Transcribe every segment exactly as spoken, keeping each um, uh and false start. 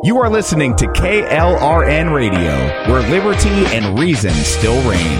You are listening to K L R N Radio, where liberty and reason still reign.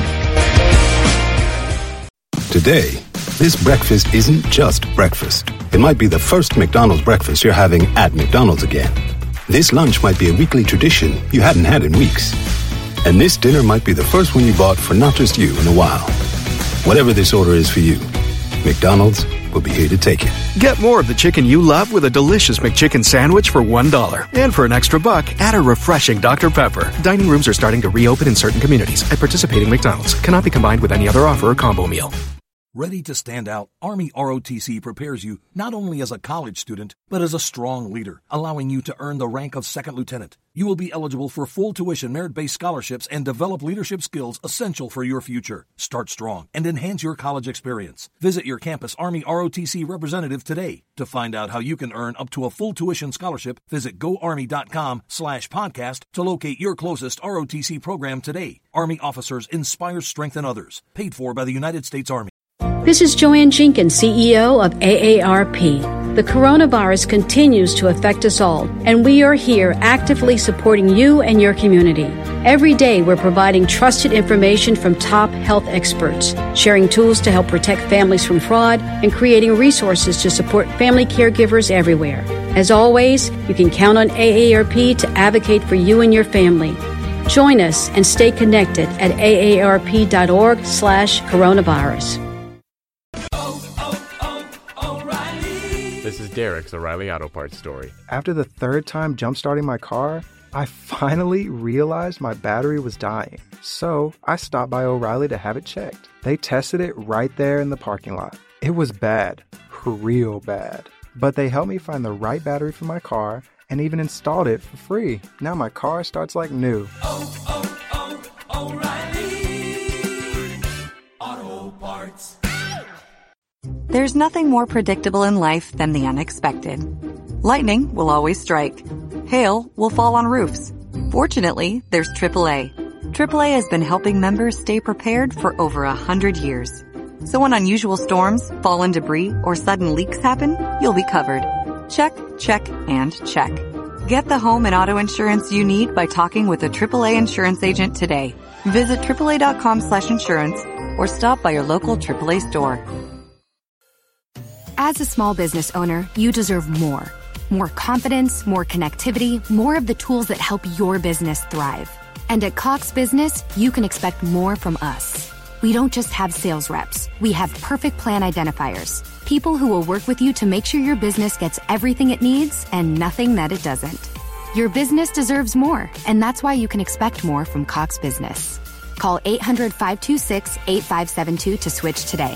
Today, this breakfast isn't just breakfast. It might be the first McDonald's breakfast you're having at McDonald's again. This lunch might be a weekly tradition you hadn't had in weeks. And this dinner might be the first one you bought for not just you in a while. Whatever this order is for you, McDonald's will be here to take it. Get more of the chicken you love with a delicious McChicken sandwich for one dollar. And for an extra buck, add a refreshing Doctor Pepper. Dining rooms are starting to reopen in certain communities at participating McDonald's. Cannot be combined with any other offer or combo meal. Ready to stand out, Army R O T C prepares you not only as a college student, but as a strong leader, allowing you to earn the rank of second lieutenant. You will be eligible for full tuition merit-based scholarships and develop leadership skills essential for your future. Start strong and enhance your college experience. Visit your campus Army R O T C representative today. To find out how you can earn up to a full tuition scholarship, visit goarmy.com slash podcast to locate your closest R O T C program today. Army officers inspire, strengthen others. Paid for by the United States Army. This is Joanne Jenkins, C E O of A A R P. The coronavirus continues to affect us all, and we are here actively supporting you and your community. Every day, we're providing trusted information from top health experts, sharing tools to help protect families from fraud, and creating resources to support family caregivers everywhere. As always, you can count on A A R P to advocate for you and your family. Join us and stay connected at aarp.org slash coronavirus. This is Derek's O'Reilly Auto Parts story. After the third time jump-starting my car, I finally realized my battery was dying. So I stopped by O'Reilly to have it checked. They tested it right there in the parking lot. It was bad, real bad. But they helped me find the right battery for my car and even installed it for free. Now my car starts like new. Oh, oh, oh, O'Reilly Auto Parts. There's nothing more predictable in life than the unexpected. Lightning will always strike. Hail will fall on roofs. Fortunately, there's triple A. triple A has been helping members stay prepared for over a hundred years. So when unusual storms, fallen debris, or sudden leaks happen, you'll be covered. Check, check, and check. Get the home and auto insurance you need by talking with a triple A insurance agent today. Visit triple-A.com slash insurance or stop by your local triple A store. As a small business owner, you deserve more. More confidence, more connectivity, more of the tools that help your business thrive. And at Cox Business, you can expect more from us. We don't just have sales reps. We have perfect plan identifiers. People who will work with you to make sure your business gets everything it needs and nothing that it doesn't. Your business deserves more, and that's why you can expect more from Cox Business. Call eight hundred, five two six, eight five seven two to switch today.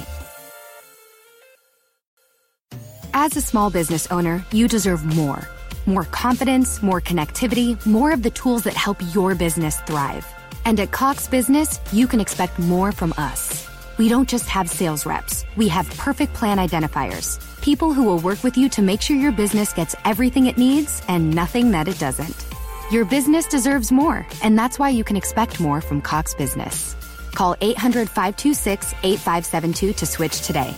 As a small business owner, you deserve more. More confidence, more connectivity, more of the tools that help your business thrive. And at Cox Business, you can expect more from us. We don't just have sales reps. We have perfect plan identifiers. People who will work with you to make sure your business gets everything it needs and nothing that it doesn't. Your business deserves more, and that's why you can expect more from Cox Business. Call eight hundred, five two six, eight five seven two to switch today.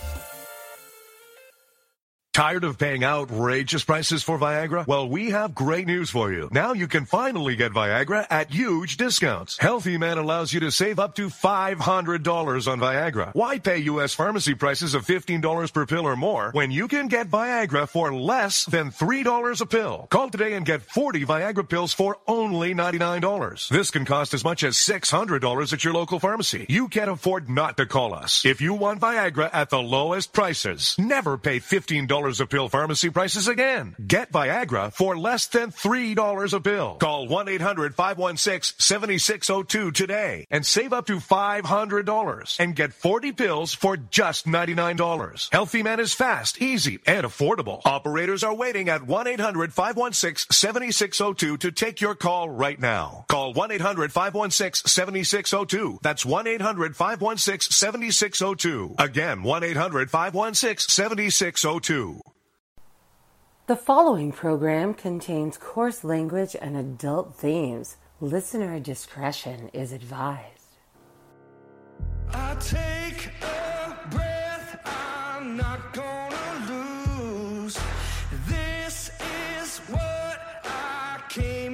Tired of paying outrageous prices for Viagra? Well, we have great news for you. Now you can finally get Viagra at huge discounts. Healthy Man allows you to save up to five hundred dollars on Viagra. Why pay U S pharmacy prices of fifteen dollars per pill or more when you can get Viagra for less than three dollars a pill? Call today and get forty Viagra pills for only ninety-nine dollars. This can cost as much as six hundred dollars at your local pharmacy. You can't afford not to call us. If you want Viagra at the lowest prices, never pay fifteen dollars a pill pharmacy prices again. Get Viagra for less than three dollars a pill. Call one eight hundred, five one six, seven six zero two today and save up to five hundred dollars and get forty pills for just ninety-nine dollars. Healthy Man is fast, easy, and affordable. Operators are waiting at one eight hundred, five one six, seven six zero two to take your call right now. Call one eight hundred, five one six, seven six zero two. That's one eight hundred, five one six, seven six zero two. Again, one eight hundred, five one six, seven six zero two. The following program contains coarse language and adult themes. Listener discretion is advised. I take a breath, I'm not gonna lose. This is what I came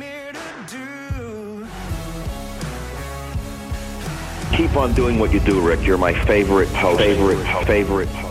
Keep on doing what you do, Rick. You're my favorite host. Favorite, host. favorite host.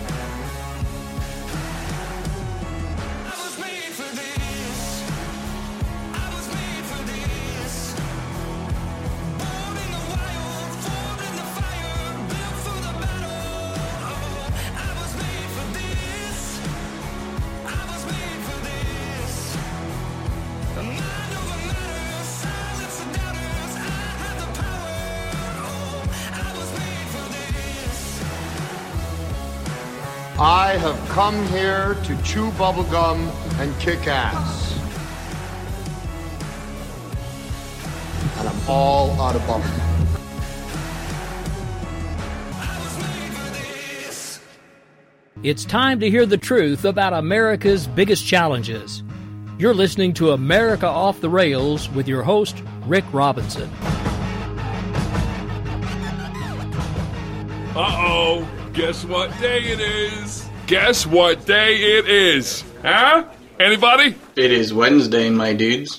I have come here to chew bubblegum and kick ass. And I'm all out of bubblegum. It's time to hear the truth about America's biggest challenges. You're listening to America Off the Rails with your host, Rick Robinson. Uh-oh. Guess what day it is? Guess what day it is? Huh? Anybody? It is Wednesday, my dudes.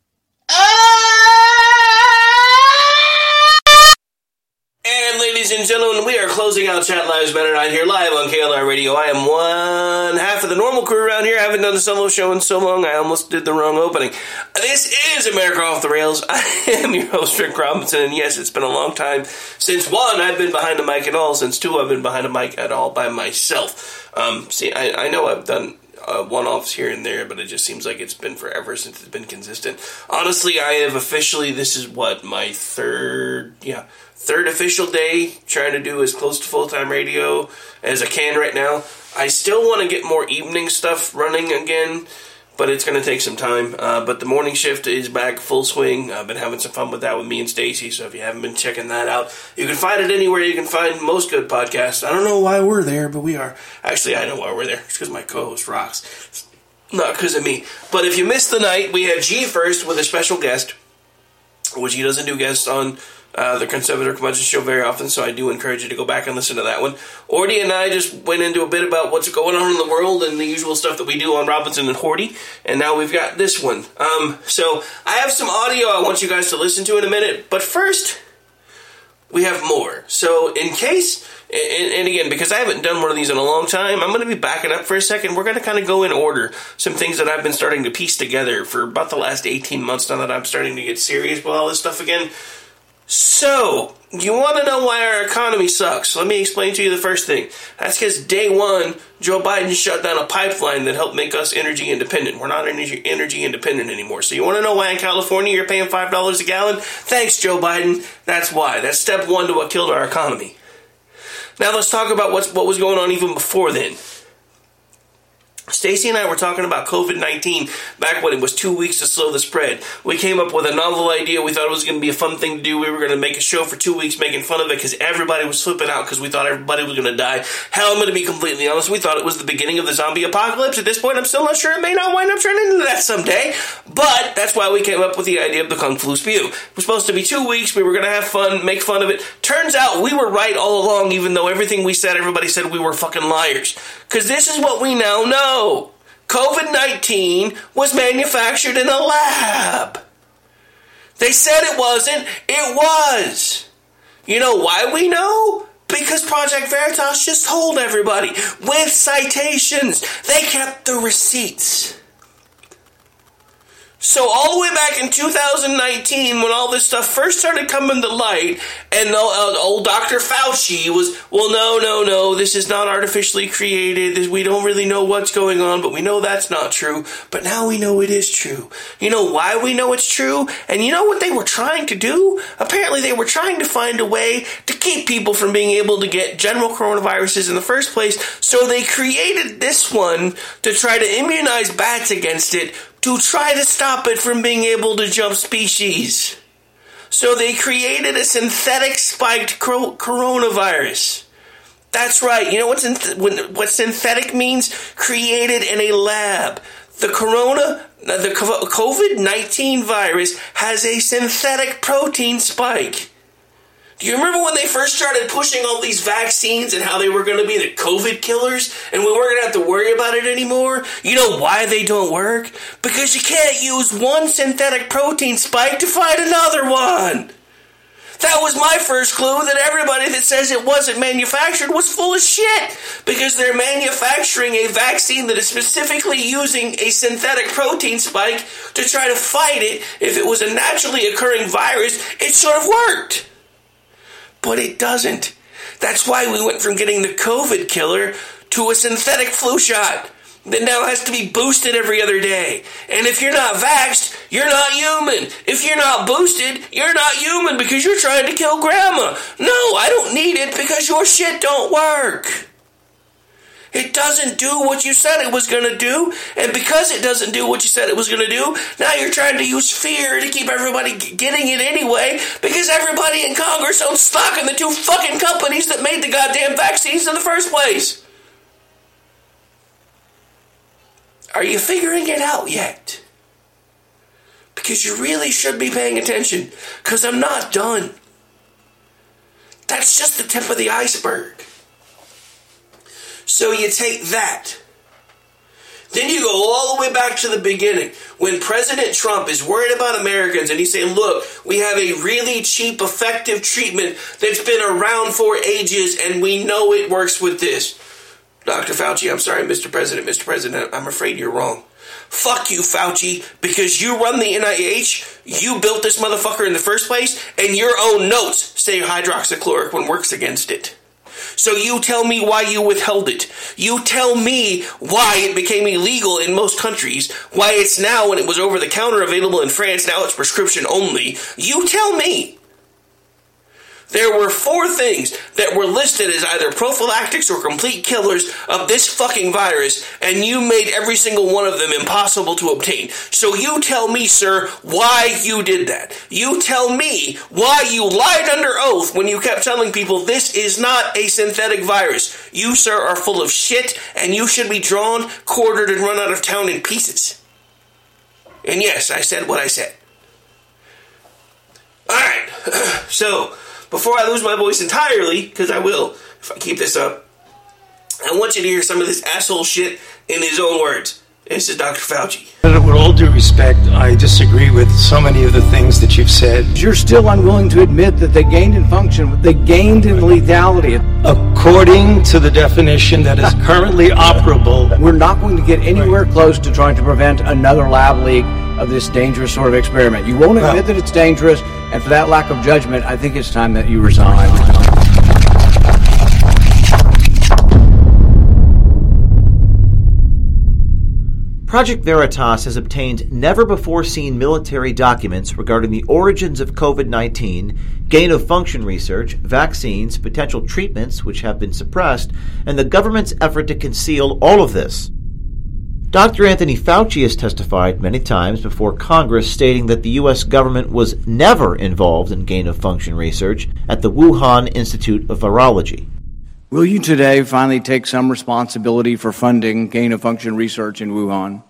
And ladies and gentlemen, we are closing out Chat Lives Matter right here live on K L R Radio. I am one half of the normal crew around here. I haven't done a solo show in so long, I almost did the wrong opening. This is America Off the Rails. I am your host, Rick Robinson, and yes, it's been a long time since, one, I've been behind a mic at all, since, two, I've been behind a mic at all by myself. Um, see, I, I know I've done uh, one-offs here and there, but it just seems like it's been forever since it's been consistent. Honestly, I have officially, this is what, my third, yeah, third official day trying to do as close to full-time radio as I can right now. I still want to get more evening stuff running again, but it's going to take some time. Uh, but the morning shift is back full swing. I've been having some fun with that with me and Stacy, so if you haven't been checking that out, you can find it anywhere you can find most good podcasts. I don't know why we're there, but we are. Actually, I know why we're there. It's because my co-host rocks. Not because of me. But if you missed the night, we had G first with a special guest, which he doesn't do guests on Uh, the Conservative Convention Show very often, so I do encourage you to go back and listen to that one. Ordy and I just went into a bit about what's going on in the world and the usual stuff that we do on Robinson and Horty, and now we've got this one. Um, so I have some audio I want you guys to listen to in a minute, but first, we have more. So in case, and, and again, because I haven't done one of these in a long time, I'm going to be backing up for a second. We're going to kind of go in order. Some things that I've been starting to piece together for about the last eighteen months now that I'm starting to get serious with all this stuff again. So, you want to know why our economy sucks? Let me explain to you the first thing. That's because day one, Joe Biden shut down a pipeline that helped make us energy independent. We're not energy, energy independent anymore. So you want to know why in California you're paying five dollars a gallon? Thanks, Joe Biden. That's why. That's step one to what killed our economy. Now let's talk about what's, what was going on even before then. Stacy and I were talking about covid nineteen back when it was two weeks to slow the spread. We came up with a novel idea. We thought it was going to be a fun thing to do. We were going to make a show for two weeks making fun of it because everybody was flipping out because we thought everybody was going to die. Hell, I'm going to be completely honest. We thought it was the beginning of the zombie apocalypse. At this point, I'm still not sure. It may not wind up turning into that someday. But that's why we came up with the idea of the Kung Flu Spew. It was supposed to be two weeks. We were going to have fun, make fun of it. Turns out we were right all along, even though everything we said, everybody said we were fucking liars. Because this is what we now know. covid nineteen was manufactured in a lab. They said it wasn't. It was. You know why we know? Because Project Veritas just told everybody with citations. They kept the receipts. So all the way back in two thousand nineteen, when all this stuff first started coming to light, and uh, old Doctor Fauci was, well, no, no, no, this is not artificially created. We don't really know what's going on, but we know that's not true. But now we know it is true. You know why we know it's true? And you know what they were trying to do? Apparently they were trying to find a way to keep people from being able to get general coronaviruses in the first place, so they created this one to try to immunize bats against it, to try to stop it from being able to jump species. So they created a synthetic spiked cro- coronavirus. That's right. You know what, synth- what synthetic means? Created in a lab. The corona, the covid nineteen virus has a synthetic protein spike. Do you remember when they first started pushing all these vaccines and how they were going to be the COVID killers and we weren't going to have to worry about it anymore? You know why they don't work? Because you can't use one synthetic protein spike to fight another one. That was my first clue that everybody that says it wasn't manufactured was full of shit, because they're manufacturing a vaccine that is specifically using a synthetic protein spike to try to fight it. If it was a naturally occurring virus, it sort of worked. But it doesn't. That's why we went from getting the COVID killer to a synthetic flu shot that now has to be boosted every other day. And if you're not vaxxed, you're not human. If you're not boosted, you're not human because you're trying to kill grandma. No, I don't need it because your shit don't work. It doesn't do what you said it was going to do. And because it doesn't do what you said it was going to do, now you're trying to use fear to keep everybody getting it anyway, because everybody in Congress owns stock in the two fucking companies that made the goddamn vaccines in the first place. Are you figuring it out yet? Because you really should be paying attention, because I'm not done. That's just the tip of the iceberg. So you take that. Then you go all the way back to the beginning, when President Trump is worried about Americans and he's saying, look, we have a really cheap, effective treatment that's been around for ages and we know it works with this. Doctor Fauci, I'm sorry, Mister President, Mister President, I'm afraid you're wrong. Fuck you, Fauci, because you run the N I H, you built this motherfucker in the first place, and your own notes say hydroxychloroquine works against it. So you tell me why you withheld it. You tell me why it became illegal in most countries, why it's now, when it was over-the-counter available in France, now it's prescription only. You tell me. There were four things that were listed as either prophylactics or complete killers of this fucking virus, and you made every single one of them impossible to obtain. So you tell me, sir, why you did that. You tell me why you lied under oath when you kept telling people this is not a synthetic virus. You, sir, are full of shit, and you should be drawn, quartered, and run out of town in pieces. And yes, I said what I said. Alright, so before I lose my voice entirely, because I will if I keep this up, I want you to hear some of this asshole shit in his own words. This is Doctor Fauci. With all due respect, I disagree with so many of the things that you've said. You're still unwilling to admit that they gained in function, they gained in lethality. According to the definition that is currently operable, we're not going to get anywhere close to trying to prevent another lab leak of this dangerous sort of experiment. You won't admit well, that it's dangerous, and for that lack of judgment, I think it's time that you resign. Project Veritas has obtained never-before-seen military documents regarding the origins of COVID nineteen, gain-of-function research, vaccines, potential treatments which have been suppressed, and the government's effort to conceal all of this. Doctor Anthony Fauci has testified many times before Congress stating that the U S government was never involved in gain-of-function research at the Wuhan Institute of Virology. Will you today finally take some responsibility for funding gain-of-function research in Wuhan?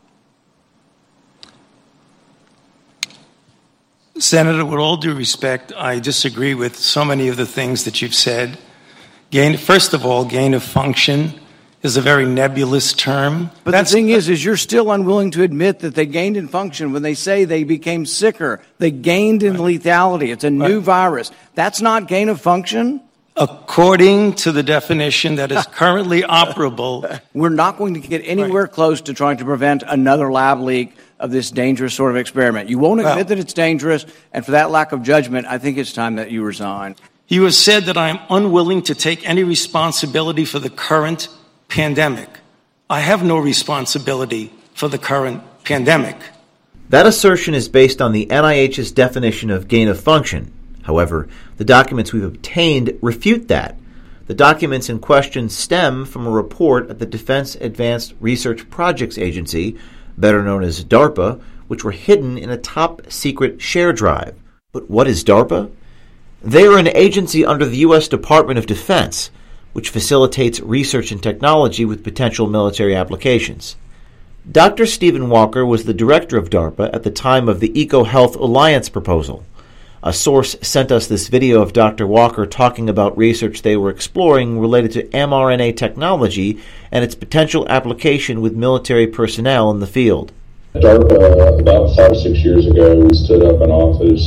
Senator, with all due respect, I disagree with so many of the things that you've said. Gain, first of all, gain-of-function is a very nebulous term. But That's, the thing is, is you're still unwilling to admit that they gained in function when they say they became sicker. They gained in right. lethality. It's a new right. virus. That's not gain of function? According to the definition that is currently operable. We're not going to get anywhere right. close to trying to prevent another lab leak of this dangerous sort of experiment. You won't admit well, that it's dangerous, and for that lack of judgment, I think it's time that you resign. You have said that I am unwilling to take any responsibility for the current pandemic. I have no responsibility for the current pandemic. That assertion is based on the N I H's definition of gain of function. However, the documents we've obtained refute that. The documents in question stem from a report at the Defense Advanced Research Projects Agency, better known as DARPA, which were hidden in a top-secret share drive. But what is DARPA? They are an agency under the U S Department of Defense, which facilitates research and technology with potential military applications. Doctor Stephen Walker was the director of DARPA at the time of the EcoHealth Alliance proposal. A source sent us this video of Doctor Walker talking about research they were exploring related to mRNA technology and its potential application with military personnel in the field. DARPA, about five or six years ago, we stood up an office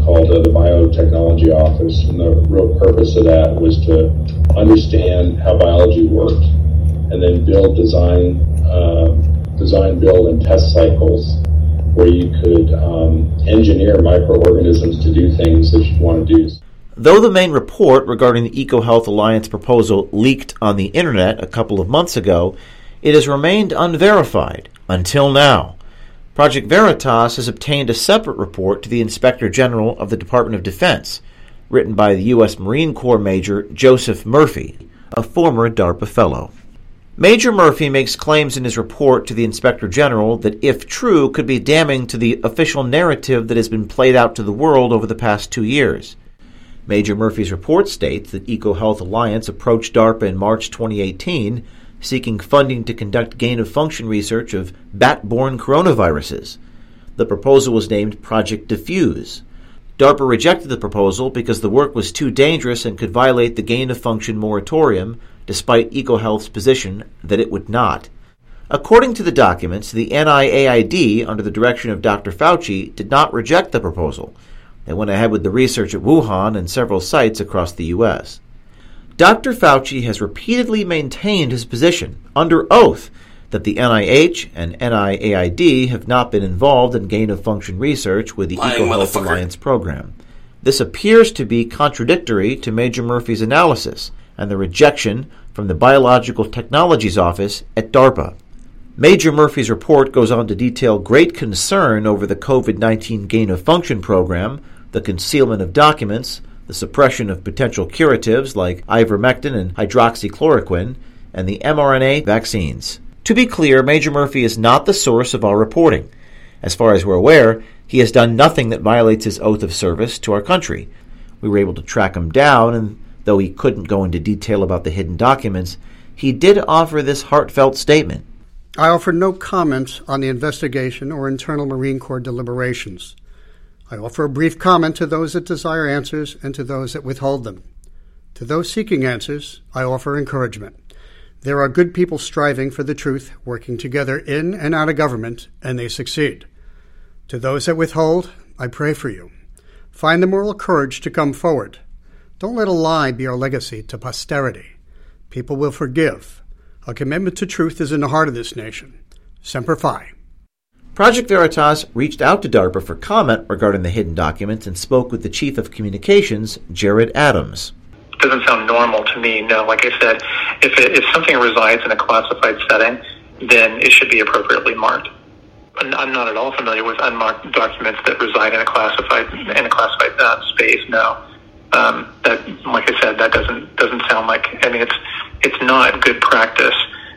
called uh, the Biotechnology Office, and the real purpose of that was to understand how biology worked, and then build, design, uh, design, build, and test cycles where you could um, engineer microorganisms to do things that you want to do. Though the main report regarding the EcoHealth Alliance proposal leaked on the internet a couple of months ago, it has remained unverified until now. Project Veritas has obtained a separate report to the Inspector General of the Department of Defense, written by the U S Marine Corps Major Joseph Murphy, a former DARPA fellow. Major Murphy makes claims in his report to the Inspector General that, if true, could be damning to the official narrative that has been played out to the world over the past two years. Major Murphy's report states that EcoHealth Alliance approached DARPA in March twenty eighteen, seeking funding to conduct gain-of-function research of bat-borne coronaviruses. The proposal was named Project Diffuse. DARPA rejected the proposal because the work was too dangerous and could violate the gain-of-function moratorium, despite EcoHealth's position that it would not. According to the documents, the N I A I D, under the direction of Doctor Fauci, did not reject the proposal. They went ahead with the research at Wuhan and several sites across the U S. Doctor Fauci has repeatedly maintained his position, under oath, that the N I H and N I A I D have not been involved in gain-of-function research with the EcoHealth Alliance program. This appears to be contradictory to Major Murphy's analysis and the rejection from the Biological Technologies Office at DARPA. Major Murphy's report goes on to detail great concern over the COVID nineteen gain-of-function program, the concealment of documents, the suppression of potential curatives like ivermectin and hydroxychloroquine, and the mRNA vaccines. To be clear, Major Murphy is not the source of our reporting. As far as we're aware, he has done nothing that violates his oath of service to our country. We were able to track him down, and though he couldn't go into detail about the hidden documents, he did offer this heartfelt statement. I offer no comment on the investigation or internal Marine Corps deliberations. I offer a brief comment to those that desire answers and to those that withhold them. To those seeking answers, I offer encouragement. There are good people striving for the truth, working together in and out of government, and they succeed. To those that withhold, I pray for you. Find the moral courage to come forward. Don't let a lie be our legacy to posterity. People will forgive. A commitment to truth is in the heart of this nation. Semper Fi. Project Veritas reached out to DARPA for comment regarding the hidden documents and spoke with the Chief of Communications, Jared Adams. Doesn't sound normal to me. No, like I said, if it, if something resides in a classified setting, then it should be appropriately marked. I'm not at all familiar with unmarked documents that reside in a classified in a classified uh, space. No, um, that, like I said, that doesn't doesn't sound like. I mean, it's it's not good practice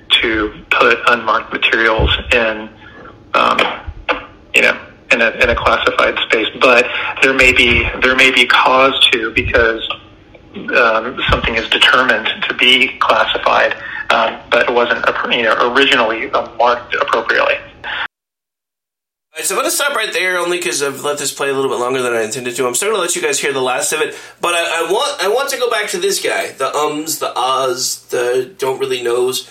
to put unmarked materials in, um, you know, in a in a classified space. But there may be there may be cause to, because um, something is determined to be classified, um, but it wasn't, you know, originally marked appropriately. All right, so I'm going to stop right there, only because I've let this play a little bit longer than I intended to. I'm still going to let you guys hear the last of it, but I, I want I want to go back to this guy. The ums, the ahs, the don't really knows.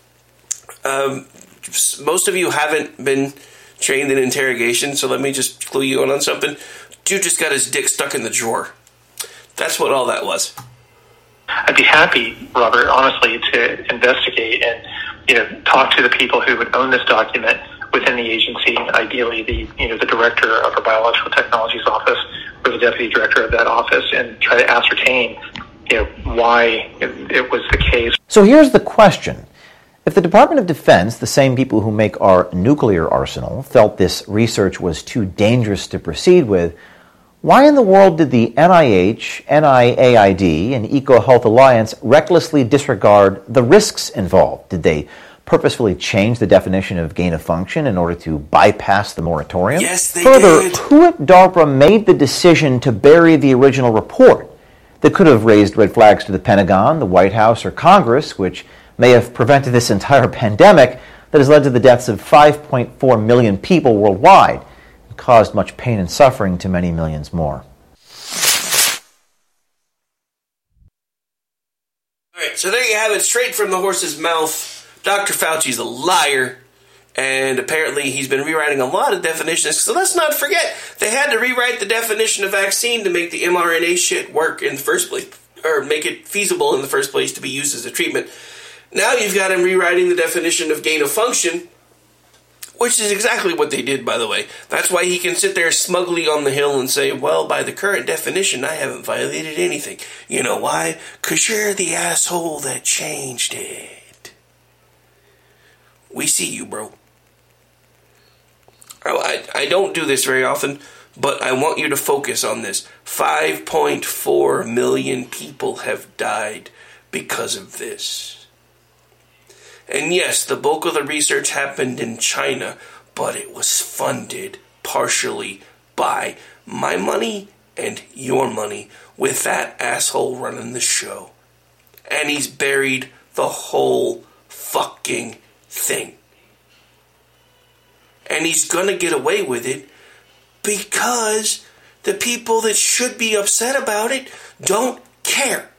Um, most of you haven't been trained in interrogation, so let me just clue you in on something. Dude just got his dick stuck in the drawer. That's what all that was. I'd be happy, Robert, honestly, to investigate and, you know, talk to the people who would own this document within the agency, ideally the, you know, the director of our Biological Technologies Office or the deputy director of that office, and try to ascertain, you know, why it, it was the case. So here's the question. If the Department of Defense, the same people who make our nuclear arsenal, felt this research was too dangerous to proceed with, why in the world did the N I H, N I A I D, and EcoHealth Alliance recklessly disregard the risks involved? Did they purposefully change the definition of gain of function in order to bypass the moratorium? Yes, they Further, did. who at DARPA made the decision to bury the original report that could have raised red flags to the Pentagon, the White House, or Congress, which may have prevented this entire pandemic that has led to the deaths of five point four million people worldwide and caused much pain and suffering to many millions more? All right, so there you have it, straight from the horse's mouth. Doctor Fauci's a liar, And apparently he's been rewriting a lot of definitions. So let's not forget, they had to rewrite the definition of vaccine to make the mRNA shit work in the first place, or make it feasible in the first place to be used as a treatment. Now you've got him rewriting the definition of gain of function, which is exactly what they did, by the way. That's why he can sit there smugly on the hill and say, well, by the current definition, I haven't violated anything. You know why? Because you're the asshole that changed it. We see you, bro. I, I don't do this very often, but I want you to focus on this. five point four million people have died because of this. And yes, the bulk of the research happened in China, but it was funded partially by my money and your money, with that asshole running the show. And he's buried the whole fucking thing. And he's gonna get away with it because the people that should be upset about it don't care.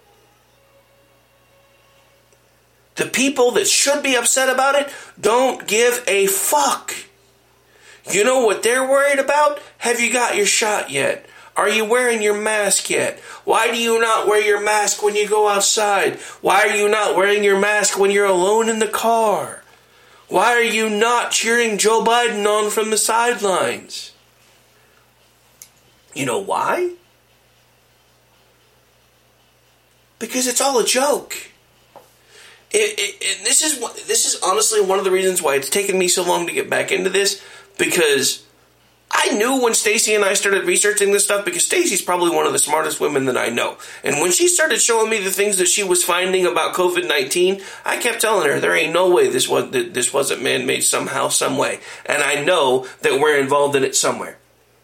The people that should be upset about it don't give a fuck. You know what they're worried about? Have you got your shot yet? Are you wearing your mask yet? Why do you not wear your mask when you go outside? Why are you not wearing your mask when you're alone in the car? Why are you not cheering Joe Biden on from the sidelines? You know why? Because it's all a joke. It, it, it, this is this is honestly one of the reasons why it's taken me so long to get back into this, because I knew when Stacey and I started researching this stuff, because Stacey's probably one of the smartest women that I know. And when she started showing me the things that she was finding about COVID nineteen, I kept telling her there ain't no way this was that this wasn't man-made somehow, some way. And I know that we're involved in it somewhere.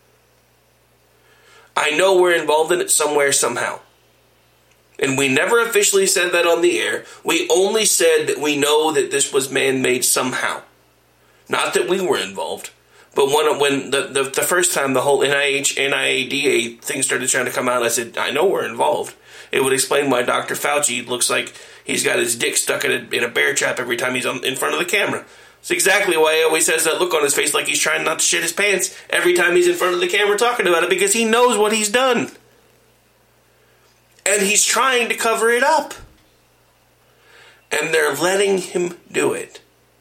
I know we're involved in it somewhere, somehow. And we never officially said that on the air. We only said that we know that this was man-made somehow. Not that we were involved. But when, when the, the, the first time the whole N I H, N I A D A thing started trying to come out, I said, I know we're involved. It would explain why Doctor Fauci looks like he's got his dick stuck in a, in a bear trap every time he's on, in front of the camera. It's exactly why he always has that look on his face like he's trying not to shit his pants every time he's in front of the camera talking about it, because he knows what he's done. And he's trying to cover it up. And they're letting him do it.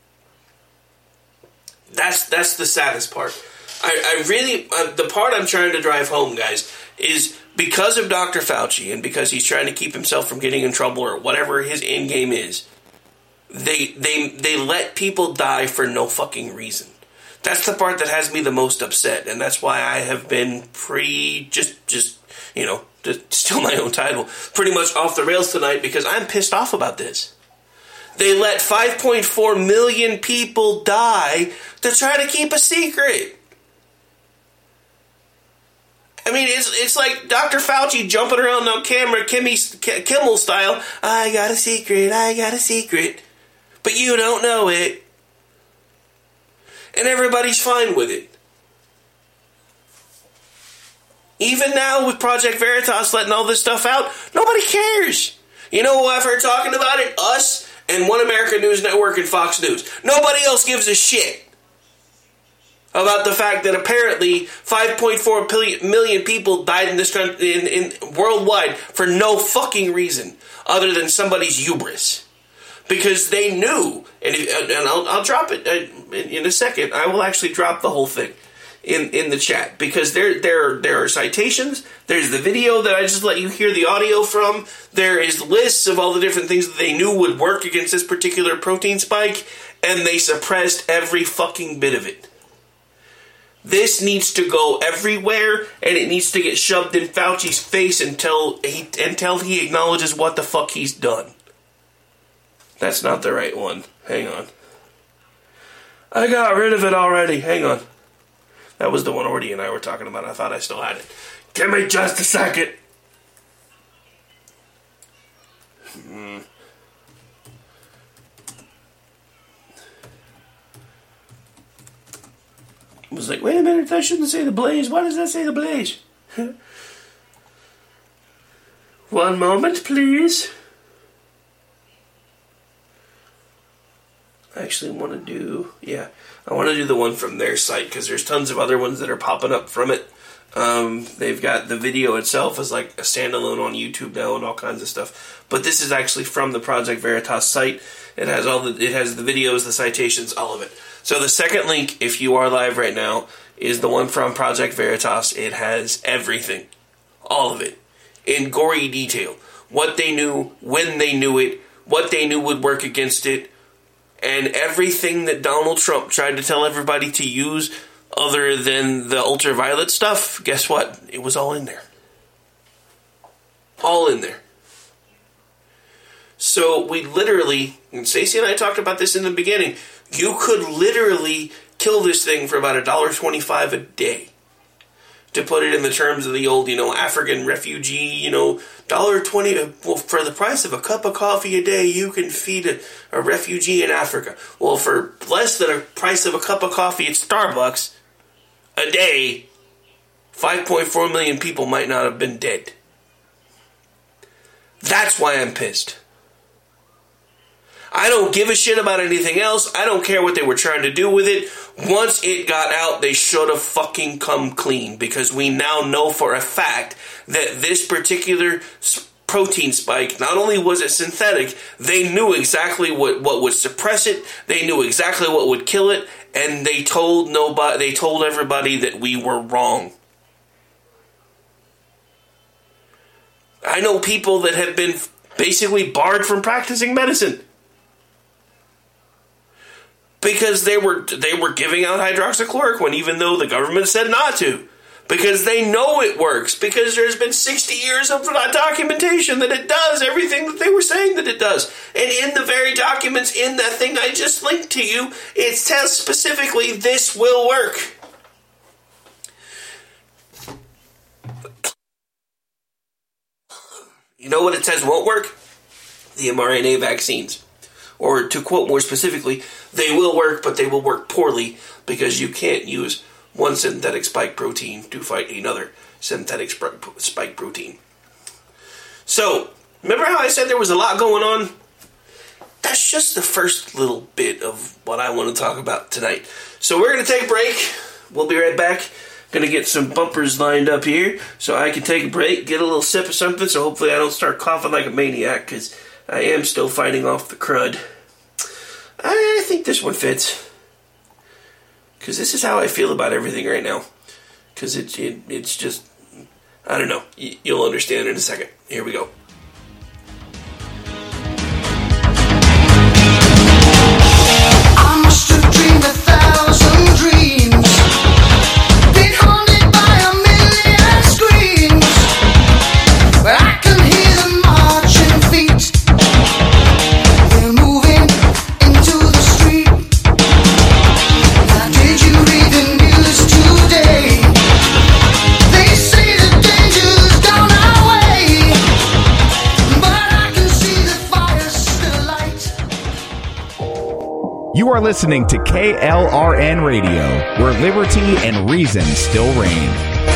That's that's the saddest part. I, I really, uh, the part I'm trying to drive home, guys, is because of Doctor Fauci and because he's trying to keep himself from getting in trouble or whatever his end game is, they they they let people die for no fucking reason. That's the part that has me the most upset, and that's why I have been pretty, just, just you know, to steal my own title, pretty much off the rails tonight, because I'm pissed off about this. They let five point four million people die to try to keep a secret. I mean, it's it's like Doctor Fauci jumping around on camera, Kimmy, Kimmel style. I got a secret, I got a secret, but you don't know it. And everybody's fine with it. Even now with Project Veritas letting all this stuff out, nobody cares. You know who I've heard talking about it? Us and One America News Network and Fox News. Nobody else gives a shit about the fact that apparently five point four million people died in this country, in, in worldwide, for no fucking reason other than somebody's hubris. Because they knew, and, if, and I'll, I'll drop it in a second. I will actually drop the whole thing in, in the chat, because there there there are citations. There's the video that I just let you hear the audio from. There is lists of all the different things that they knew would work against this particular protein spike, and they suppressed every fucking bit of it. This needs to go everywhere, and it needs to get shoved in Fauci's face until he until he acknowledges what the fuck he's done. That's not the right one. Hang on. I got rid of it already. Hang on. That was the one Ordy and I were talking about. I thought I still had it. Give me just a second. Hmm. I was like, wait a minute, that shouldn't say the Blaze. Why does that say the Blaze? One moment, please. Actually, actually want to do, yeah, I want to do the one from their site because there's tons of other ones that are popping up from it. Um, they've got the video itself as like a standalone on YouTube now and all kinds of stuff. But this is actually from the Project Veritas site. It has all the, it has the videos, the citations, all of it. So the second link, if you are live right now, is the one from Project Veritas. It has everything, all of it, in gory detail. What they knew, when they knew it, what they knew would work against it, and everything that Donald Trump tried to tell everybody to use other than the ultraviolet stuff, guess what? It was all in there. All in there. So we literally, and Stacey and I talked about this in the beginning, you could literally kill this thing for about one dollar twenty-five a day. To put it in the terms of the old, you know, African refugee, you know, one dollar twenty, well, for the price of a cup of coffee a day, you can feed a, a refugee in Africa. Well, for less than a price of a cup of coffee at Starbucks a day, five point four million people might not have been dead. That's why I'm pissed. I don't give a shit about anything else. I don't care what they were trying to do with it. Once it got out, they should have fucking come clean, because we now know for a fact that this particular protein spike, not only was it synthetic, they knew exactly what, what would suppress it. They knew exactly what would kill it, and they told nobody. They told everybody that we were wrong. I know people that have been basically barred from practicing medicine because they were they were giving out hydroxychloroquine even though the government said not to, because they know it works, because there's been sixty years of documentation that it does everything that they were saying that it does. And in the very documents in that thing I just linked to you, it says specifically this will work. You know what it says won't work? The mRNA vaccines. Or to quote more specifically, they will work, but they will work poorly because you can't use one synthetic spike protein to fight another synthetic spike protein. So, remember how I said there was a lot going on? That's just the first little bit of what I want to talk about tonight. So we're going to take a break. We'll be right back. Going to get some bumpers lined up here so I can take a break, get a little sip of something, so hopefully I don't start coughing like a maniac, because I am still fighting off the crud. I think this one fits, because this is how I feel about everything right now. Because it, it, it's just, I don't know. Y- you'll understand in a second. Here we go. I must have dreamed a thousand dreams, been haunted by a million screams, but I can hear them marching feet. They're moving into the street. Now did you read the news today? They say the danger's gone our way, but I can see the fire still light. You are listening to K L R N Radio, where liberty and reason still reign.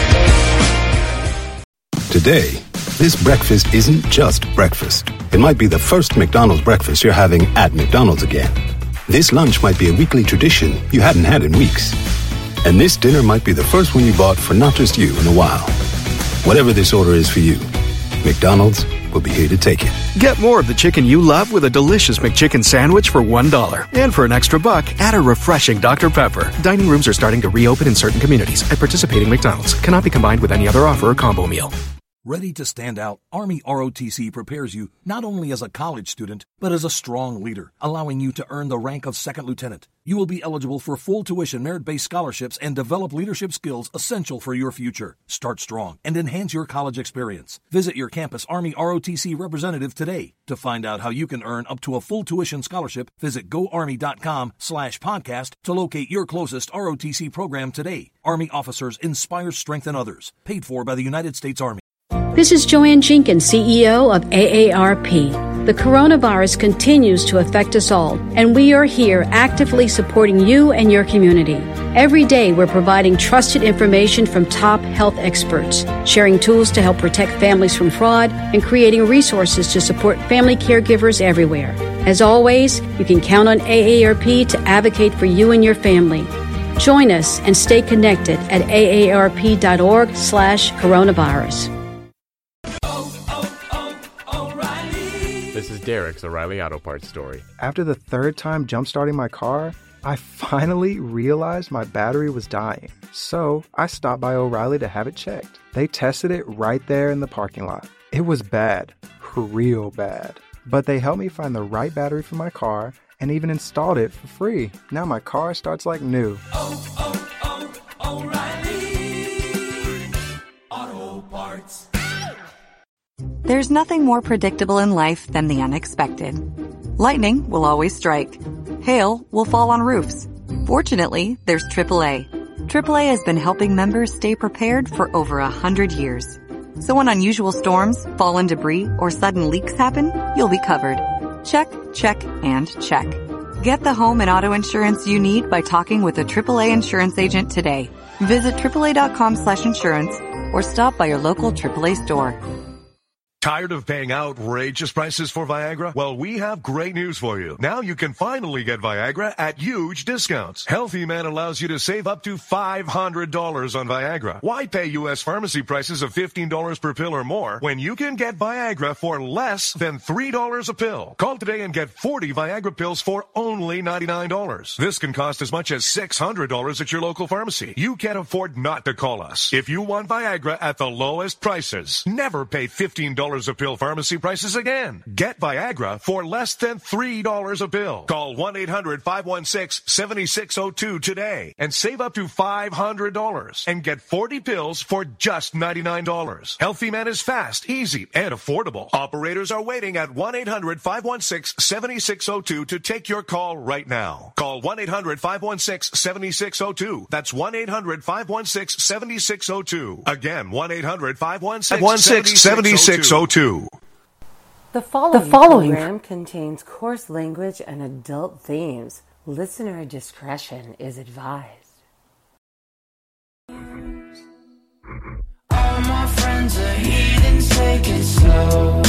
Today, this breakfast isn't just breakfast. It might be the first McDonald's breakfast you're having at McDonald's again. This lunch might be a weekly tradition you hadn't had in weeks. And this dinner might be the first one you bought for not just you in a while. Whatever this order is for you, McDonald's will be here to take it. Get more of the chicken you love with a delicious McChicken sandwich for one dollar. And for an extra buck, add a refreshing Doctor Pepper. Dining rooms are starting to reopen in certain communities at participating McDonald's. Cannot be combined with any other offer or combo meal. Ready to stand out, Army R O T C prepares you not only as a college student, but as a strong leader, allowing you to earn the rank of second lieutenant. You will be eligible for full tuition merit-based scholarships and develop leadership skills essential for your future. Start strong and enhance your college experience. Visit your campus Army R O T C representative today. To find out how you can earn up to a full tuition scholarship, visit goarmy.com slash podcast to locate your closest R O T C program today. Army officers inspire, strengthen others. Paid for by the United States Army. This is Joanne Jenkins, C E O of A A R P. The coronavirus continues to affect us all, and we are here actively supporting you and your community. Every day, we're providing trusted information from top health experts, sharing tools to help protect families from fraud, and creating resources to support family caregivers everywhere. As always, you can count on A A R P to advocate for you and your family. Join us and stay connected at aarp.org slash coronavirus. This is Derek's O'Reilly Auto Parts story. After the third time jump-starting my car, I finally realized my battery was dying. So I stopped by O'Reilly to have it checked. They tested it right there in the parking lot. It was bad, real bad. But they helped me find the right battery for my car and even installed it for free. Now my car starts like new. Oh, oh, oh, O'Reilly Auto Parts. There's nothing more predictable in life than the unexpected. Lightning will always strike. Hail will fall on roofs. Fortunately, there's triple A. triple A has been helping members stay prepared for over a hundred years. So when unusual storms, fallen debris, or sudden leaks happen, you'll be covered. Check, check, and check. Get the home and auto insurance you need by talking with a triple A insurance agent today. Visit triple A dot com slash insurance or stop by your local triple A store. Tired of paying outrageous prices for Viagra? Well, we have great news for you. Now you can finally get Viagra at huge discounts. Healthy Man allows you to save up to five hundred dollars on Viagra. Why pay U S pharmacy prices of fifteen dollars per pill or more when you can get Viagra for less than three dollars a pill? Call today and get forty Viagra pills for only ninety-nine dollars. This can cost as much as six hundred dollars at your local pharmacy. You can't afford not to call us. If you want Viagra at the lowest prices, never pay fifteen dollars a pill pharmacy prices again. Get Viagra for less than three dollars a pill. Call one eight hundred five one six seven six zero two today and save up to five hundred dollars and get forty pills for just ninety-nine dollars. Healthy Man is fast, easy, and affordable. Operators are waiting at one eight hundred five one six seven six zero two to take your call right now. Call one eight hundred five one six seven six zero two. That's one eight hundred five one six seven six zero two. Again, one eight hundred five one six seven six zero two. The following, The following program contains coarse language and adult themes. Listener discretion is advised. All my friends are heathens, take it slow.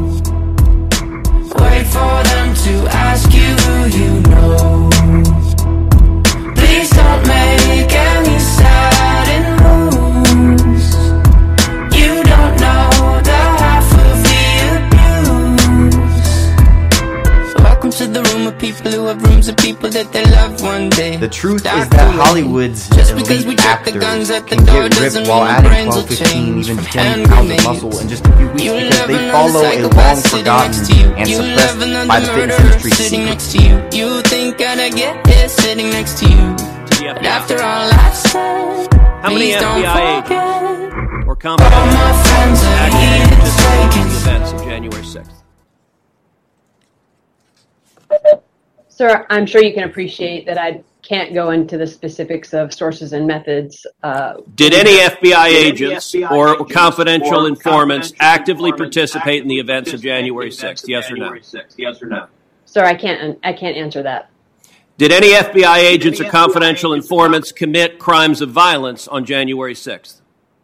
Wait for them to ask you who you know. Please don't make any sudden moves. You don't know the half of the abuse. Welcome to the room of people who have rooms of people that they love one day. The truth is that Hollywood's elite actors can get ripped while adding twelve, fifteen, even twenty pounds of muscle in just a few weeks because they follow a long forgotten and suppressed by the fitness industry secret. You think I'd get here sitting next to you. But after all I've said, how many F B I agents or combat events of January sixth? Sir, I'm sure you can appreciate that I can't go into the specifics of sources and methods. Uh, Did any F B I agents or confidential informants actively participate in the events of January sixth? Yes or no? Yes or no? Sir, I can't. I can't answer that. Did any F B I agents or confidential informants commit crimes of violence on January sixth?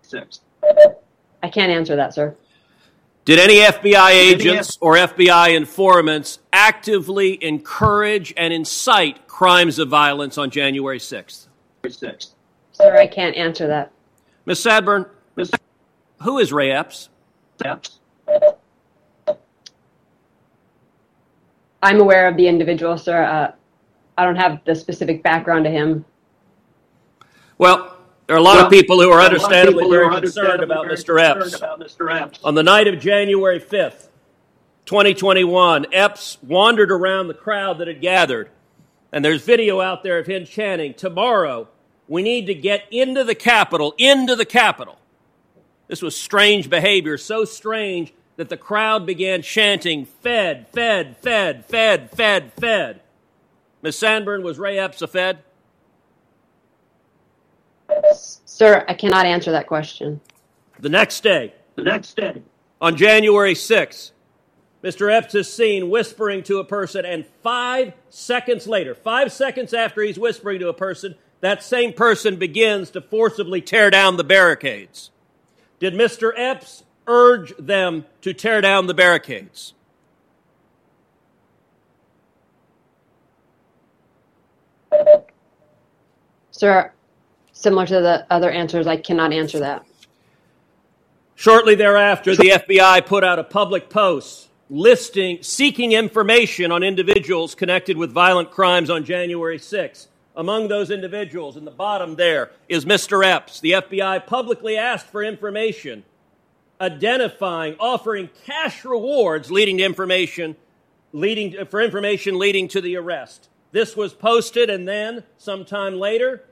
I can't answer that, sir. Did any F B I agents or F B I informants actively encourage and incite crimes of violence on January sixth? Sir, I can't answer that. Miz Sadburn, who is Ray Epps? I'm aware of the individual, sir. Uh, I don't have the specific background to him. Well, there are a lot well, of people who are understandably very are concerned about Mister Epps. About Mister Epps. On the night of January fifth, twenty twenty-one, Epps wandered around the crowd that had gathered, and there's video out there of him chanting, "Tomorrow, we need to get into the Capitol, into the Capitol." This was strange behavior, so strange that the crowd began chanting, "Fed, Fed, Fed, Fed, Fed, Fed." Miz Sandburn, was Ray Epps a Fed? Sir, I cannot answer that question. The next day, the next day, on January sixth, Mister Epps is seen whispering to a person, and five seconds later, five seconds after he's whispering to a person, that same person begins to forcibly tear down the barricades. Did Mister Epps urge them to tear down the barricades? Sir, similar to the other answers, I cannot answer that. Shortly thereafter, the F B I put out a public post listing, seeking information on individuals connected with violent crimes on January sixth. Among those individuals, in the bottom there, is Mister Epps. The F B I publicly asked for information, identifying, offering cash rewards leading to information, leading for information leading to the arrest. This was posted, and then, sometime later,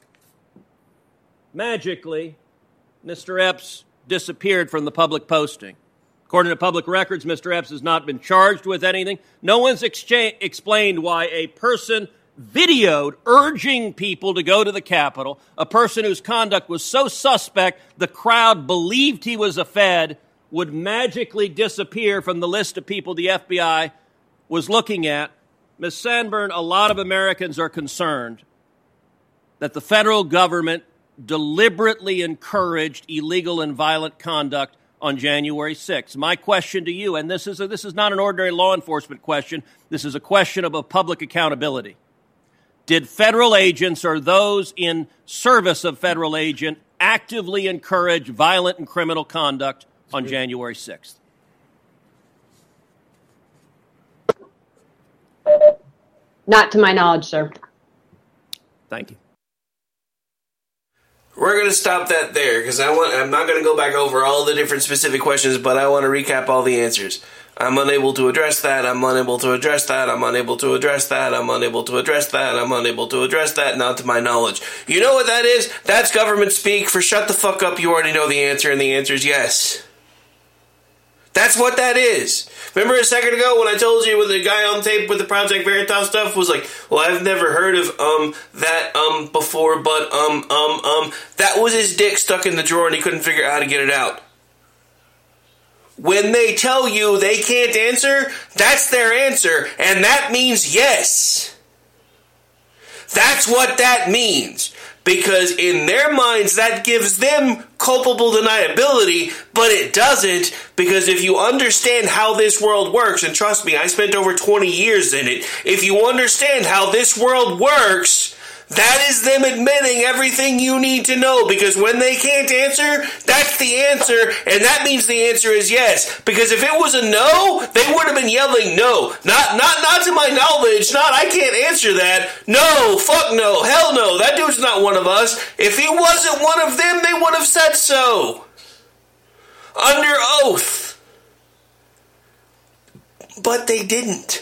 magically, Mister Epps disappeared from the public posting. According to public records, Mister Epps has not been charged with anything. No one's excha- explained why a person videoed urging people to go to the Capitol, a person whose conduct was so suspect the crowd believed he was a Fed, would magically disappear from the list of people the F B I was looking at. Miz Sandburn, a lot of Americans are concerned that the federal government deliberately encouraged illegal and violent conduct on January sixth. My question to you, and this is a, this is not an ordinary law enforcement question, this is a question of a public accountability. Did federal agents or those in service of federal agent actively encourage violent and criminal conduct on January sixth? Not to my knowledge, sir. Thank you. We're going to stop that there because I want. I'm not going to go back over all the different specific questions, but I want to recap all the answers. I'm unable to address that. I'm unable to address that. I'm unable to address that. I'm unable to address that. I'm unable to address that. Not to my knowledge. You know what that is? That's government speak for shut the fuck up. You already know the answer, and the answer is yes. That's what that is. Remember a second ago when I told you with the guy on tape with the Project Veritas stuff was like, well, I've never heard of um that um before, but um um um that was his dick stuck in the drawer and he couldn't figure out how to get it out. When they tell you they can't answer, that's their answer, and that means yes. That's what that means. Because in their minds, that gives them culpable deniability, but it doesn't, because if you understand how this world works, and trust me, I spent over twenty years in it, if you understand how this world works, that is them admitting everything you need to know, because when they can't answer, that's the answer, and that means the answer is yes. Because if it was a no, they would have been yelling no. Not not not to my knowledge, not I can't answer that. No, fuck no, hell no, that dude's not one of us. If he wasn't one of them, they would have said so. Under oath. But they didn't.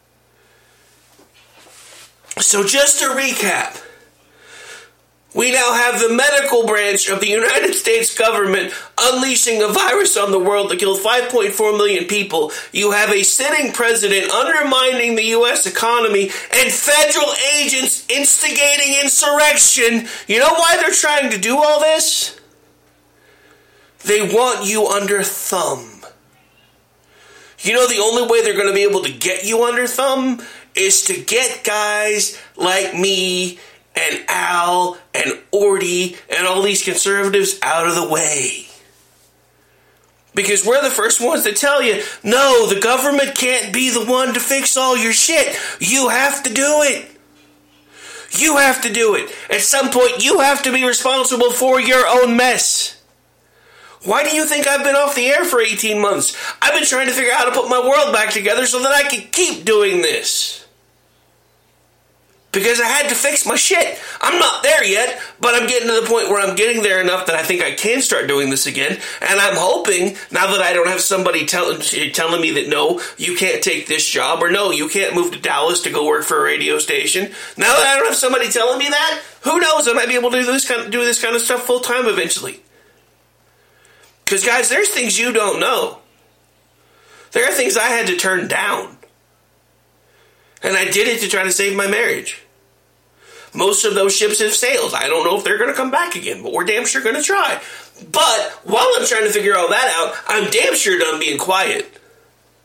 So just to recap, we now have the medical branch of the United States government unleashing a virus on the world that killed five point four million people. You have a sitting president undermining the U S economy and federal agents instigating insurrection. You know why they're trying to do all this? They want you under thumb. You know the only way they're going to be able to get you under thumb is to get guys like me and Al and Orty and all these conservatives out of the way. Because we're the first ones to tell you, no, the government can't be the one to fix all your shit. You have to do it. You have to do it. At some point, you have to be responsible for your own mess. Why do you think I've been off the air for eighteen months? I've been trying to figure out how to put my world back together so that I can keep doing this. Because I had to fix my shit. I'm not there yet, but I'm getting to the point where I'm getting there enough that I think I can start doing this again. And I'm hoping, now that I don't have somebody tell, telling me that, no, you can't take this job, or no, you can't move to Dallas to go work for a radio station. Now that I don't have somebody telling me that, who knows, I might be able to do this kind of, do this kind of stuff full time eventually. Because, guys, there's things you don't know. There are things I had to turn down. And I did it to try to save my marriage. Most of those ships have sailed. I don't know if they're going to come back again, but we're damn sure going to try. But while I'm trying to figure all that out, I'm damn sure done being quiet.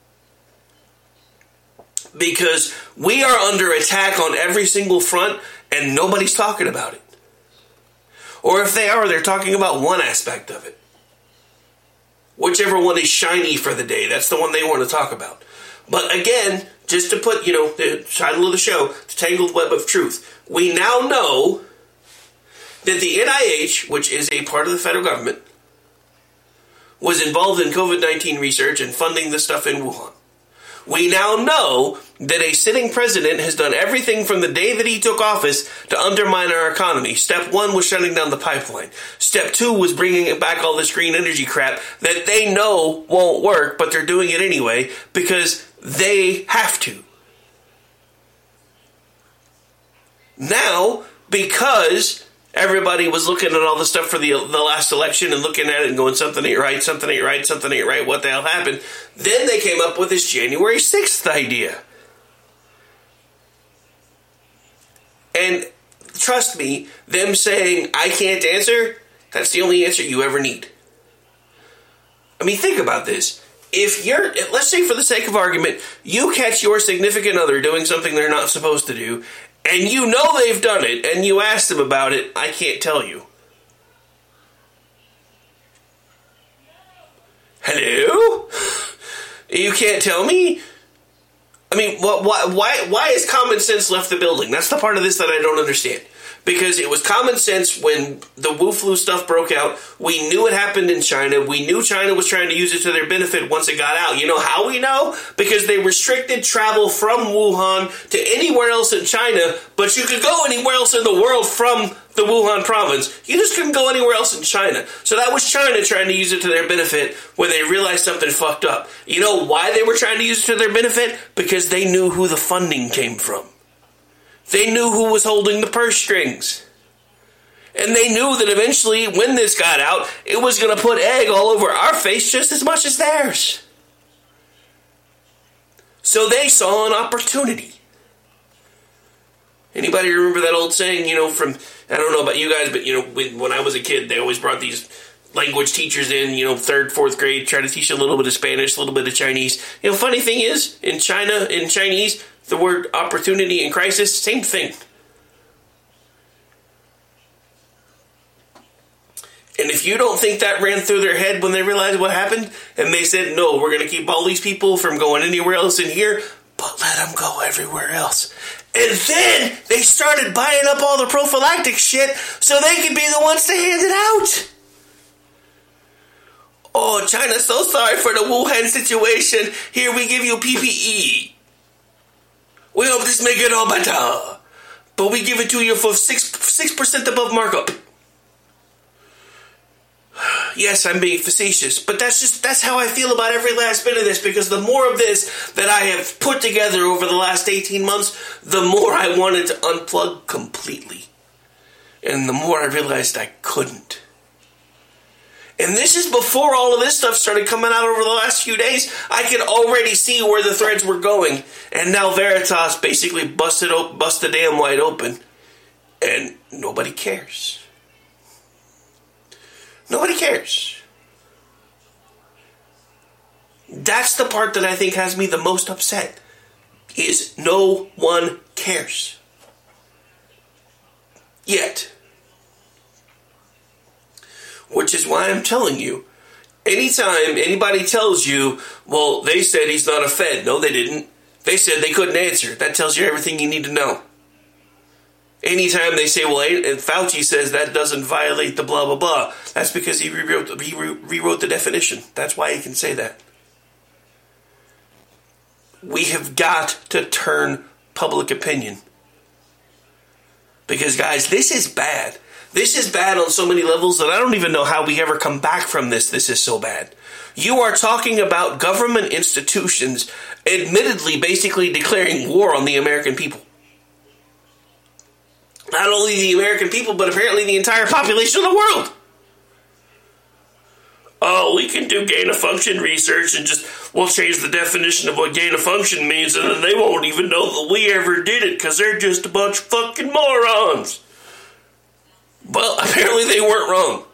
Because we are under attack on every single front, and nobody's talking about it. Or if they are, they're talking about one aspect of it. Whichever one is shiny for the day, that's the one they want to talk about. But again, just to put, you know, the title of the show, The Tangled Web of Truth, we now know that the N I H, which is a part of the federal government, was involved in COVID nineteen research and funding the stuff in Wuhan. We now know that a sitting president has done everything from the day that he took office to undermine our economy. Step one was shutting down the pipeline. Step two was bringing back all this green energy crap that they know won't work, but they're doing it anyway because they have to. Now, because everybody was looking at all the stuff for the the last election and looking at it and going, something ain't right, something ain't right, something ain't right, what the hell happened? Then they came up with this January sixth idea. And trust me, them saying, I can't answer, that's the only answer you ever need. I mean, think about this. If you're, let's say for the sake of argument, you catch your significant other doing something they're not supposed to do, and you know they've done it, and you ask them about it, I can't tell you. Hello? You can't tell me? I mean, why, why, why has common sense left the building? That's the part of this that I don't understand. Because it was common sense when the Wu flu stuff broke out. We knew it happened in China. We knew China was trying to use it to their benefit once it got out. You know how we know? Because they restricted travel from Wuhan to anywhere else in China, but you could go anywhere else in the world from the Wuhan province. You just couldn't go anywhere else in China. So that was China trying to use it to their benefit when they realized something fucked up. You know why they were trying to use it to their benefit? Because they knew who the funding came from. They knew who was holding the purse strings. And they knew that eventually, when this got out, it was going to put egg all over our face just as much as theirs. So they saw an opportunity. Anybody remember that old saying, you know, from, I don't know about you guys, but, you know, when, when I was a kid, they always brought these language teachers in, you know, third, fourth grade, try to teach a little bit of Spanish, a little bit of Chinese. You know, funny thing is, in China, in Chinese, the word opportunity and crisis, same thing. And if you don't think that ran through their head when they realized what happened, and they said, no, we're going to keep all these people from going anywhere else in here, but let them go everywhere else. And then they started buying up all the prophylactic shit so they could be the ones to hand it out. Oh, China's so sorry for the Wuhan situation. Here, we give you P P E. We hope this make it all better. But we give it to you for six, six percent above markup. Yes, I'm being facetious, but that's just, that's how I feel about every last bit of this, because the more of this that I have put together over the last eighteen months, the more I wanted to unplug completely. And the more I realized I couldn't. And this is before all of this stuff started coming out over the last few days. I could already see where the threads were going. And now Veritas basically busted op- busted the damn wide open. And nobody cares. Nobody cares. That's the part that I think has me the most upset. Is no one cares. Yet. Which is why I'm telling you, anytime anybody tells you, well, they said he's not a Fed. No, they didn't. They said they couldn't answer. That tells you everything you need to know. Anytime they say, well, Fauci says that doesn't violate the blah, blah, blah, that's because he rewrote, he rewrote the definition. That's why he can say that. We have got to turn public opinion. Because, guys, this is bad. This is bad on so many levels that I don't even know how we ever come back from this. This is so bad. You are talking about government institutions admittedly basically declaring war on the American people. Not only the American people, but apparently the entire population of the world. Oh, we can do gain-of-function research and just, we'll change the definition of what gain-of-function means, and then they won't even know that we ever did it because they're just a bunch of fucking morons. Well, apparently they weren't wrong.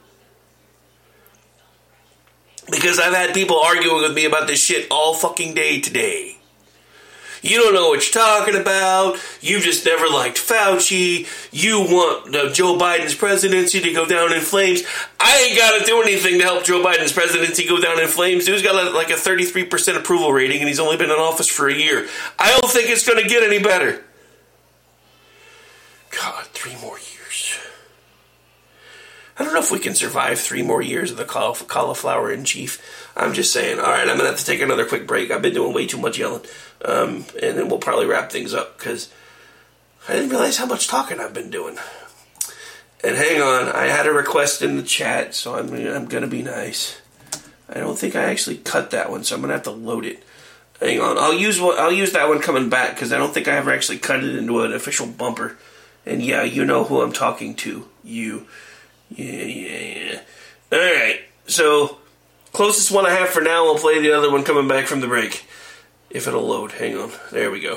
Because I've had people arguing with me about this shit all fucking day today. You don't know what you're talking about. You just never liked Fauci. You want uh, Joe Biden's presidency to go down in flames. I ain't got to do anything to help Joe Biden's presidency go down in flames. Dude's got like a thirty-three percent approval rating, and he's only been in office for a year. I don't think it's going to get any better. God, three more years. I don't know if we can survive three more years of the cauliflower in chief. I'm just saying. All right, I'm going to have to take another quick break. I've been doing way too much yelling. Um, and then we'll probably wrap things up because I didn't realize how much talking I've been doing. And hang on, I had a request in the chat, so I'm, I'm going to be nice. I don't think I actually cut that one, so I'm going to have to load it. Hang on, I'll use one, I'll use that one coming back because I don't think I ever actually cut it into an official bumper. And yeah, you know who I'm talking to. You. Yeah, yeah, yeah. Alright, so closest one I have for now, we'll play the other one coming back from the break. If it'll load. Hang on. There we go.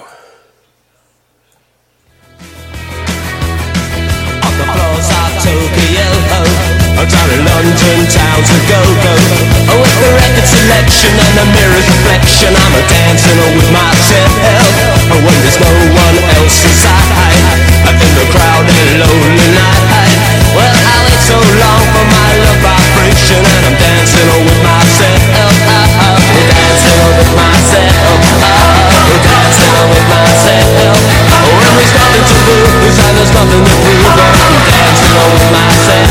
On the floors of Tokyo, down in London town to go-go. Oh, with the record selection and the mirror's reflection, I'm a dancing with myself. Oh, when there's no one else inside, I think the crowded lonely night. Well, I wait so long for my love vibration, and I'm dancing with myself. Oh, dancing with myself. Oh, dancing with myself. Oh, when there's nothing to lose and there's nothing to prove, I'm dancing with myself.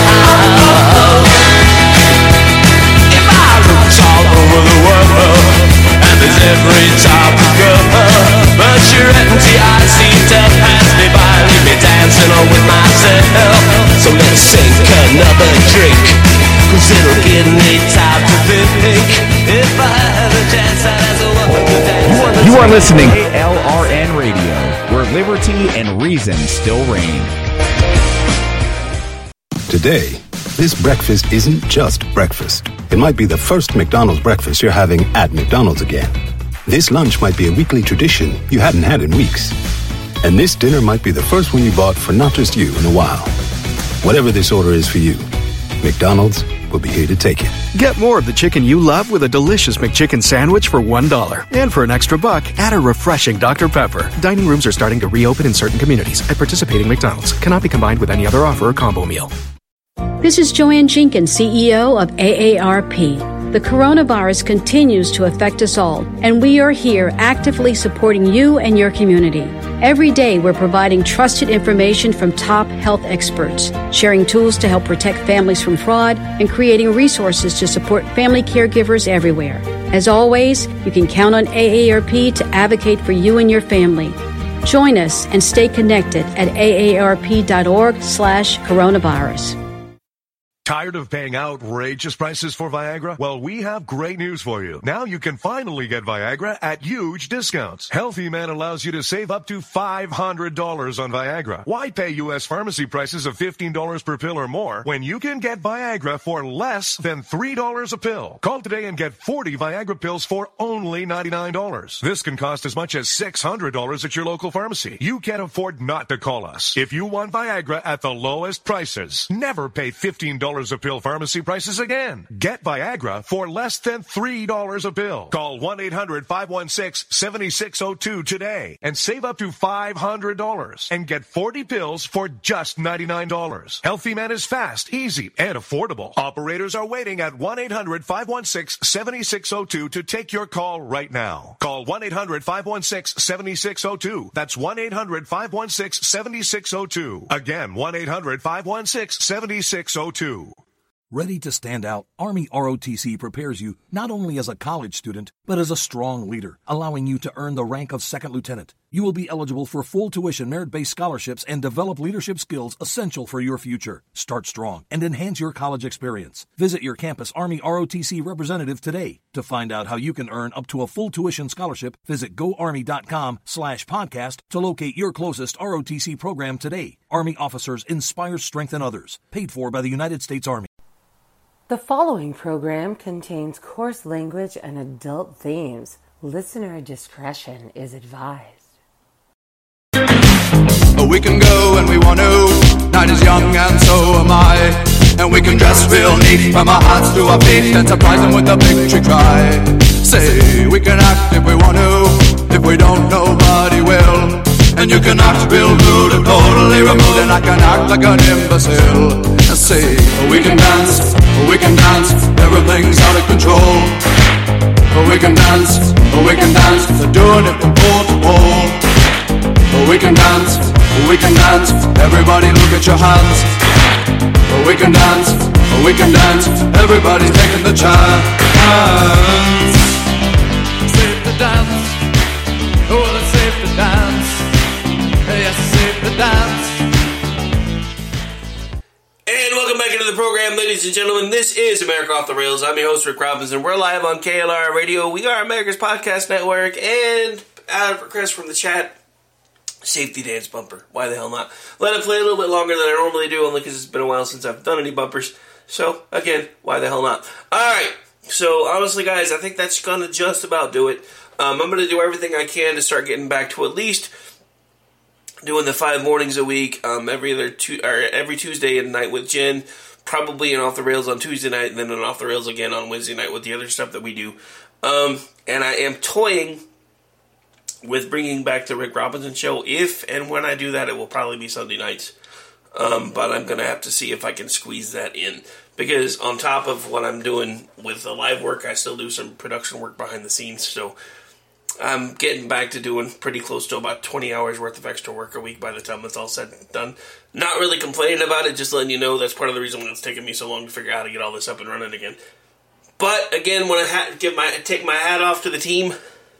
If I looked all over the world, and there's every time to go, but your empty eyes seem to pass me by, leave me dancing with myself. So let's sink another drink, cause it'll give me time to think. If I had a chance, I'd ask a woman to dance. You are listening to K L R N Radio, where liberty and reason still reign. Today, this breakfast isn't just breakfast. It might be the first McDonald's breakfast you're having at McDonald's again. This lunch might be a weekly tradition you hadn't had in weeks. And this dinner might be the first one you bought for not just you in a while. Whatever this order is for you, McDonald's will be here to take it. Get more of the chicken you love with a delicious McChicken sandwich for one dollar. And for an extra buck, add a refreshing Doctor Pepper. Dining rooms are starting to reopen in certain communities at participating McDonald's. Cannot be combined with any other offer or combo meal. This is Joanne Jenkins, C E O of A A R P. The coronavirus continues to affect us all, and we are here actively supporting you and your community. Every day, we're providing trusted information from top health experts, sharing tools to help protect families from fraud, and creating resources to support family caregivers everywhere. As always, you can count on A A R P to advocate for you and your family. Join us and stay connected at A A R P dot org slash coronavirus. Tired of paying outrageous prices for Viagra? Well, we have great news for you. Now you can finally get Viagra at huge discounts. Healthy Man allows you to save up to five hundred dollars on Viagra. Why pay U S pharmacy prices of fifteen dollars per pill or more when you can get Viagra for less than three dollars a pill? Call today and get forty Viagra pills for only ninety-nine dollars. This can cost as much as six hundred dollars at your local pharmacy. You can't afford not to call us. If you want Viagra at the lowest prices, never pay fifteen dollars a pill pharmacy prices again. Get Viagra for less than three dollars a pill. Call one eight hundred five one six seven six zero two today and save up to five hundred dollars and get forty pills for just ninety-nine dollars. Healthy Man is fast, easy, and affordable. Operators are waiting at one eight hundred five one six seven six zero two to take your call right now. Call one eight hundred five one six seven six zero two. That's one eight hundred five one six seven six zero two. Again, one eight hundred five one six seven six zero two. Ready to stand out, Army R O T C prepares you not only as a college student, but as a strong leader, allowing you to earn the rank of second lieutenant. You will be eligible for full tuition merit-based scholarships and develop leadership skills essential for your future. Start strong and enhance your college experience. Visit your campus Army R O T C representative today. To find out how you can earn up to a full tuition scholarship, visit goarmy.com slash podcast to locate your closest R O T C program today. Army officers inspire, strengthen others. Paid for by the United States Army. The following program contains coarse language and adult themes. Listener discretion is advised. We can go when we want to. Night is young and so am I. And we can dress real neat from our hearts to our feet and surprise them with a victory cry. Say, we can act if we want to. If we we don't, nobody will. And you can act real rude or totally removed, and I can act like an imbecile. I say, we can dance, we can dance, everything's out of control. We can dance, we can dance, they're doing it from pole to pole. We can dance, we can dance, everybody look at your hands. We can dance, we can dance, everybody's taking the chance. Safe to dance, oh it's safe to dance. Yes, safe to dance. And welcome back into the program, ladies and gentlemen. This is America Off the Rails. I'm your host, Rick Robinson. We're live on K L R Radio. We are America's Podcast Network. And out of request from the chat, safety dance bumper. Why the hell not? Let it play a little bit longer than I normally do, only because it's been a while since I've done any bumpers. So, again, why the hell not? Alright, so honestly, guys, I think that's going to just about do it. Um, I'm going to do everything I can to start getting back to at least doing the five mornings a week, um, every other two, or every Tuesday and night with Jen, probably an Off the Rails on Tuesday night, and then an Off the Rails again on Wednesday night with the other stuff that we do. Um, and I am toying with bringing back the Rick Robinson Show. If and when I do that, it will probably be Sunday nights. Um, but I'm going to have to see if I can squeeze that in. Because on top of what I'm doing with the live work, I still do some production work behind the scenes. So I'm getting back to doing pretty close to about twenty hours worth of extra work a week by the time it's all said and done. Not really complaining about it, just letting you know that's part of the reason why it's taking me so long to figure out how to get all this up and running again. But again, when I ha- give my take my hat off to the team,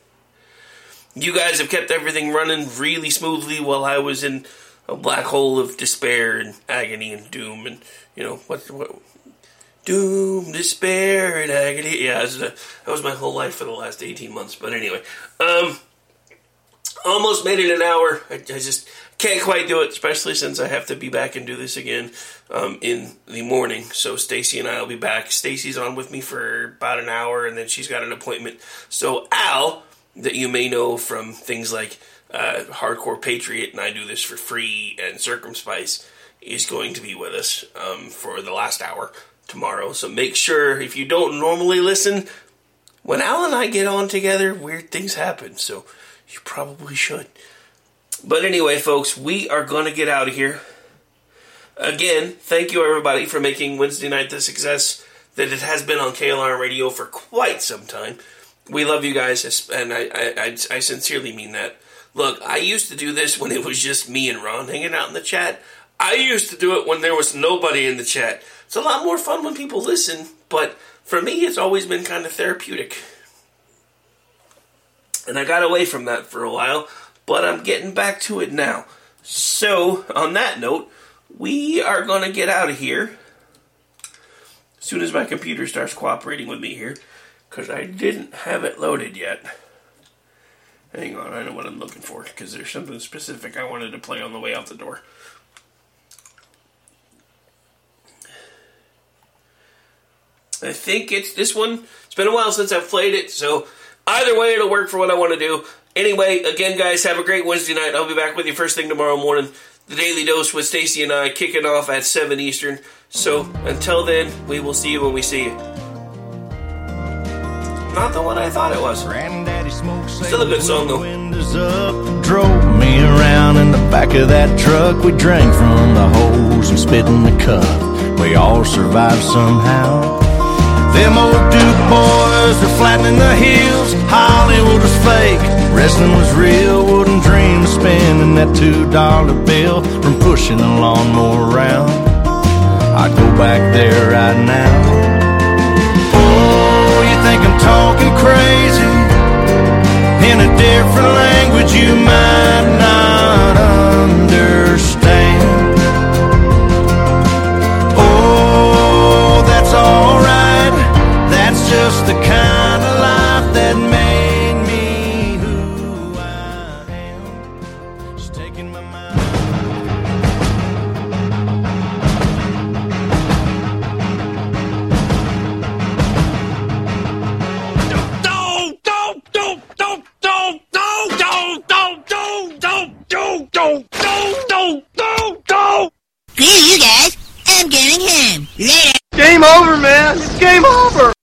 you guys have kept everything running really smoothly while I was in a black hole of despair and agony and doom and, you know, what, what doom, despair, and agony. Yeah, that was, a, that was my whole life for the last eighteen months. But anyway, um, almost made it an hour. I, I just can't quite do it, especially since I have to be back and do this again um, in the morning. So Stacy and I will be back. Stacy's on with me for about an hour, and then she's got an appointment. So Al, that you may know from things like uh, Hardcore Patriot, and I do this for free, and Circumspice, is going to be with us um, for the last hour tomorrow. So make sure, if you don't normally listen, when Al and I get on together, weird things happen, so you probably should. But anyway, folks, we are going to get out of here. Again, thank you everybody for making Wednesday night the success that it has been on K L R Radio for quite some time. We love you guys, and I, I, I sincerely mean that. Look, I used to do this when it was just me and Ron hanging out in the chat. I used to do it when there was nobody in the chat. It's a lot more fun when people listen, but for me, it's always been kind of therapeutic. And I got away from that for a while, but I'm getting back to it now. So, on that note, we are going to get out of here as soon as my computer starts cooperating with me here, because I didn't have it loaded yet. Hang on, I know what I'm looking for, because there's something specific I wanted to play on the way out the door. I think it's this one. It's been a while since I've played it, so either way it'll work for what I want to do. Anyway, again, guys, have a great Wednesday night. I'll be back with you first thing tomorrow morning. The Daily Dose with Stacy and I kicking off at seven Eastern. So, until then, we will see you when we see you. Not the one I thought it was. Still a good song, though. Windows up, drove me around in the back of that truck. We drank from the hose and spit in the cup. We all survived somehow. Them old Duke boys are flattening the heels. Hollywood was fake, wrestling was real. Wouldn't dream of spending that two dollar bill from pushing a lawnmower around. I'd go back there right now. Oh, you think I'm talking crazy? In a different language you might not understand. Oh, that's alright. That's just the kind of life that made me who I am. Just taking my mind. Don't, don't, don't, don't, don't, don't, don't, don't, don't, don't, don't, don't, don't, don't, don't, don't. Screw you guys. I'm going home. Later. Game over, man. It's game over.